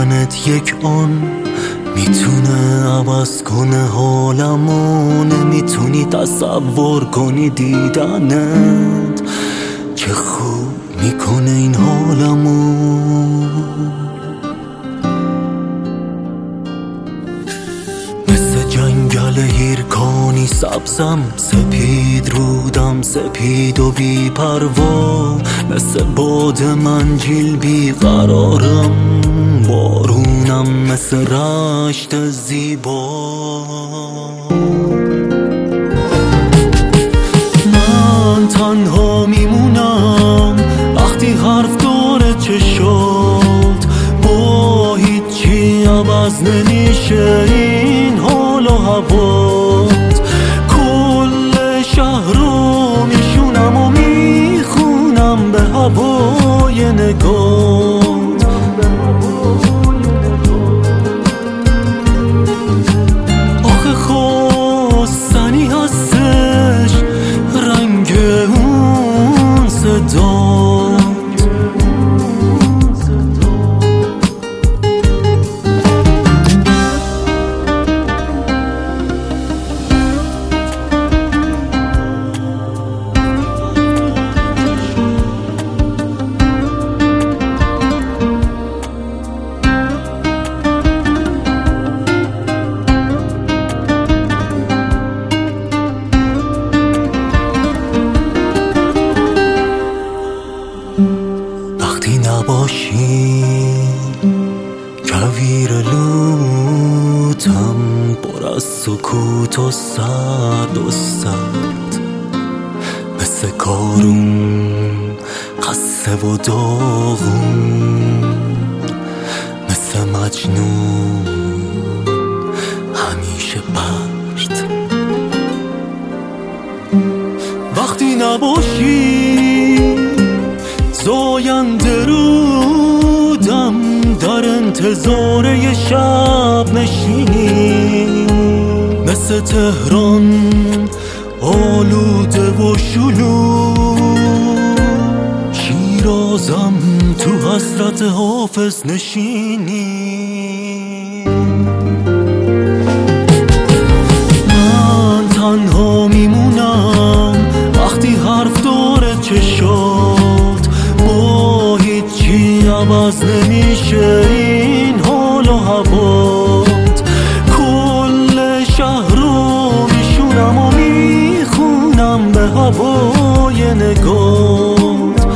دیدنت یک آن میتونه عوض کنه حالمو. نمیتونی تصور کنی دیدنت چه خوب میکنه این حالمو. مثل جنگل هیرکانی سبزم، سپید رودم سپید و بی پروا. مثل باد منجیل بی قرارم، بارونم مثل رشت زیبا. من تنها میمونم وقتی حرف داره چشات، با هیچی عوض نمیشه این حال و هوات. کل شهر رو میشونم و میخونم به هوای نگات. آخه خواستنی هستش رنگ اون صدات. وقتی نباشی کویر لوتم، پر از سکوت و سرد و سرد. مثل کارون قصه و داغون، مثل مجنون همیشه برد. وقتی نباشی زاینده رودم، در انتظار یه شب نشینی. مثل تهران آلوده و شلوغ، شیرازم تو حسرت حافظ نشینی. من تنها میمونم وقتی حرف داره چشات، با هیچی عوض نمیشه این حال و هوات. کل شهر رو میشونم و میخونم به هوای نگات.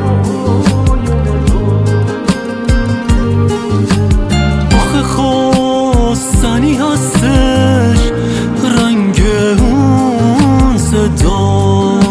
آخه خواستنی هستش رنگ اون صدات.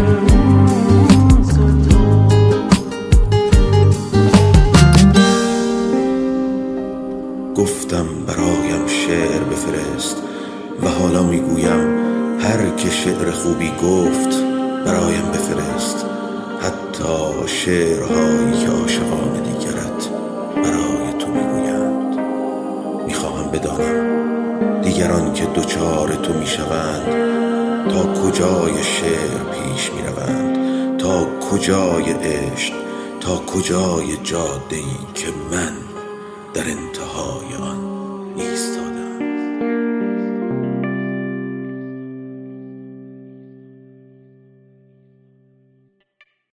گفتم برایم شعر بفرست و حالا میگویم هر که شعر خوبی گفت برایم بفرست. حتی شعرهایی که عاشقان دیگرت برای تو میگویند. میخواهم بدانم دیگران که دوچار تو میشوند تا کجای شعر پیش میروند، تا کجای عشق، تا کجای جاده‌ای که من در انتهای آن نیست.